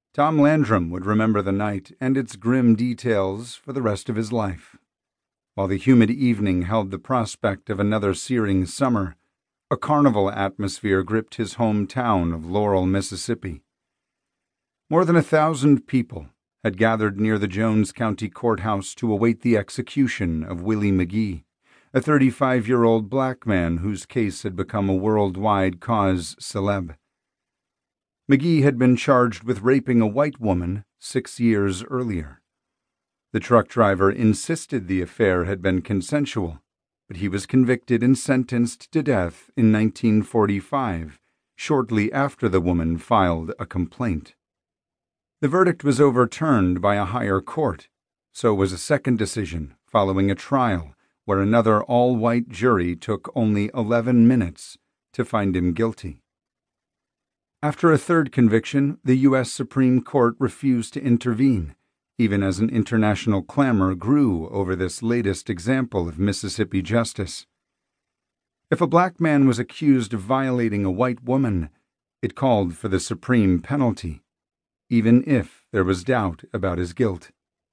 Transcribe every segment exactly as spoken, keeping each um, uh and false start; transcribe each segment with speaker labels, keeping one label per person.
Speaker 1: Tom Landrum would remember the night and its grim details for the rest of his life. While the humid evening held the prospect of another searing summer, a carnival atmosphere gripped his hometown of Laurel, Mississippi. More than a thousand people had gathered near the Jones County Courthouse to await the execution of Willie McGee, a thirty-five-year-old black man whose case had become a worldwide cause célèbre. McGee had been charged with raping a white woman six years earlier. The truck driver insisted the affair had been consensual, but he was convicted and sentenced to death in nineteen forty-five, shortly after the woman filed a complaint. The verdict was overturned by a higher court. So was a second decision following a trial where another all-white jury took only eleven minutes to find him guilty. After a third conviction, the U S Supreme Court refused to intervene, even as an international clamor grew over this latest example of Mississippi justice. If a black man was accused of violating a white woman, it called for the supreme penalty, even if there was doubt about his guilt.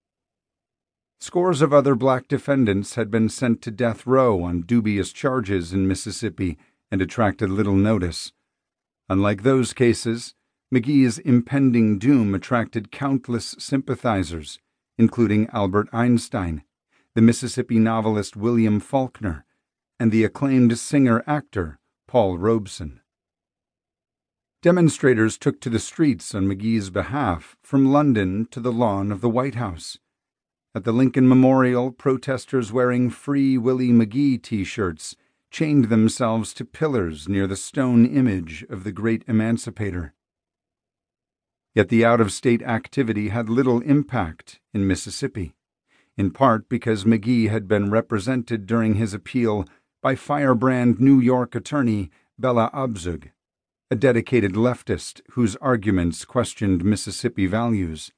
Speaker 1: Scores of other black defendants had been sent to death row on dubious charges in Mississippi and attracted little notice. Unlike those cases, McGee's impending doom attracted countless sympathizers, including Albert Einstein, the Mississippi novelist William Faulkner, and the acclaimed singer-actor Paul Robeson. Demonstrators took to the streets on McGee's behalf from London to the lawn of the White House. At the Lincoln Memorial, protesters wearing Free Willie McGee t-shirts chained themselves to pillars near the stone image of the great emancipator. Yet the out-of-state activity had little impact in Mississippi, in part because McGee had been represented during his appeal by firebrand New York attorney Bella Abzug, a dedicated leftist whose arguments questioned Mississippi values.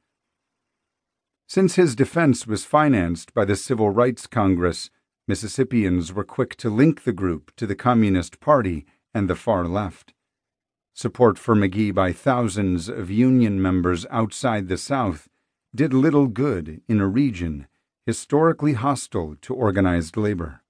Speaker 1: Since his defense was financed by the Civil Rights Congress, Mississippians were quick to link the group to the Communist Party and the far left. Support for McGee by thousands of Union members outside the South did little good in a region historically hostile to organized labor.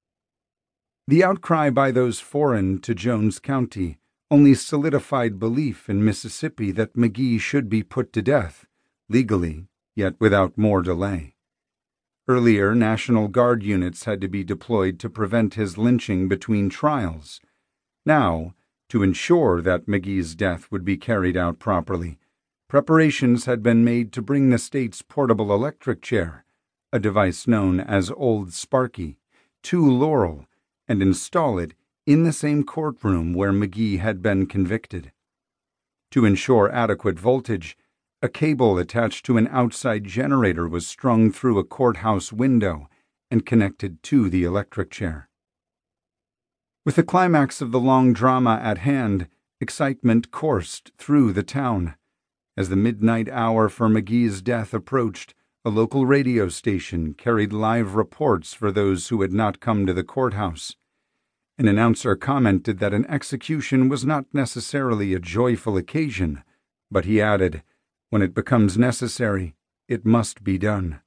Speaker 1: The outcry by those foreign to Jones County only solidified belief in Mississippi that McGee should be put to death, legally, yet without more delay. Earlier, National Guard units had to be deployed to prevent his lynching between trials. Now, to ensure that McGee's death would be carried out properly, preparations had been made to bring the state's portable electric chair, a device known as Old Sparky, to Laurel and install it in the same courtroom where McGee had been convicted. To ensure adequate voltage, a cable attached to an outside generator was strung through a courthouse window and connected to the electric chair. With the climax of the long drama at hand, excitement coursed through the town. As the midnight hour for McGee's death approached, a local radio station carried live reports for those who had not come to the courthouse. An announcer commented that an execution was not necessarily a joyful occasion, but he added, "When it becomes necessary, it must be done."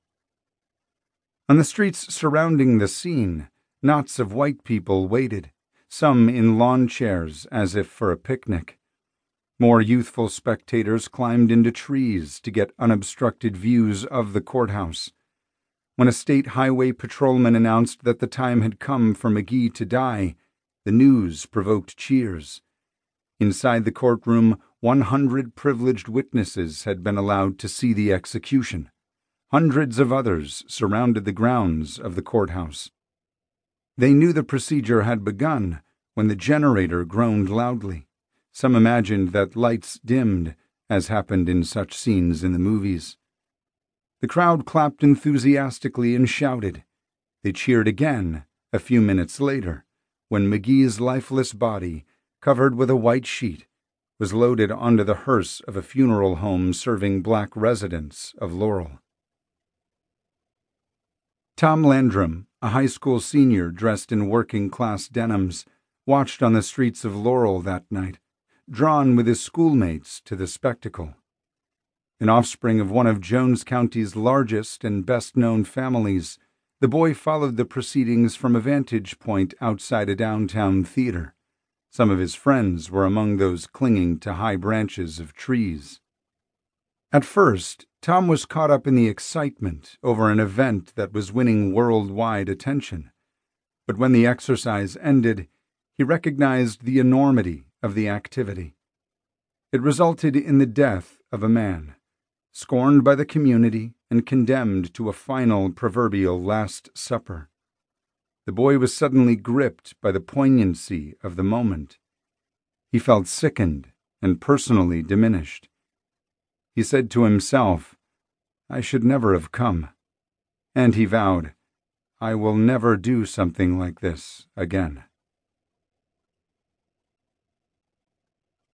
Speaker 1: On the streets surrounding the scene, knots of white people waited, some in lawn chairs as if for a picnic. More youthful spectators climbed into trees to get unobstructed views of the courthouse. When a state highway patrolman announced that the time had come for McGee to die, the news provoked cheers. Inside the courtroom, one hundred privileged witnesses had been allowed to see the execution. Hundreds of others surrounded the grounds of the courthouse. They knew the procedure had begun when the generator groaned loudly. Some imagined that lights dimmed, as happened in such scenes in the movies. The crowd clapped enthusiastically and shouted. They cheered again a few minutes later, when McGee's lifeless body, covered with a white sheet, was loaded onto the hearse of a funeral home serving black residents of Laurel. Tom Landrum, a high school senior dressed in working-class denims, watched on the streets of Laurel that night, drawn with his schoolmates to the spectacle. An offspring of one of Jones County's largest and best-known families, the boy followed the proceedings from a vantage point outside a downtown theater. Some of his friends were among those clinging to high branches of trees. At first, Tom was caught up in the excitement over an event that was winning worldwide attention. But when the exercise ended, he recognized the enormity of the activity. It resulted in the death of a man, scorned by the community and condemned to a final proverbial Last Supper. The boy was suddenly gripped by the poignancy of the moment. He felt sickened and personally diminished. He said to himself, "I should never have come." And he vowed, "I will never do something like this again."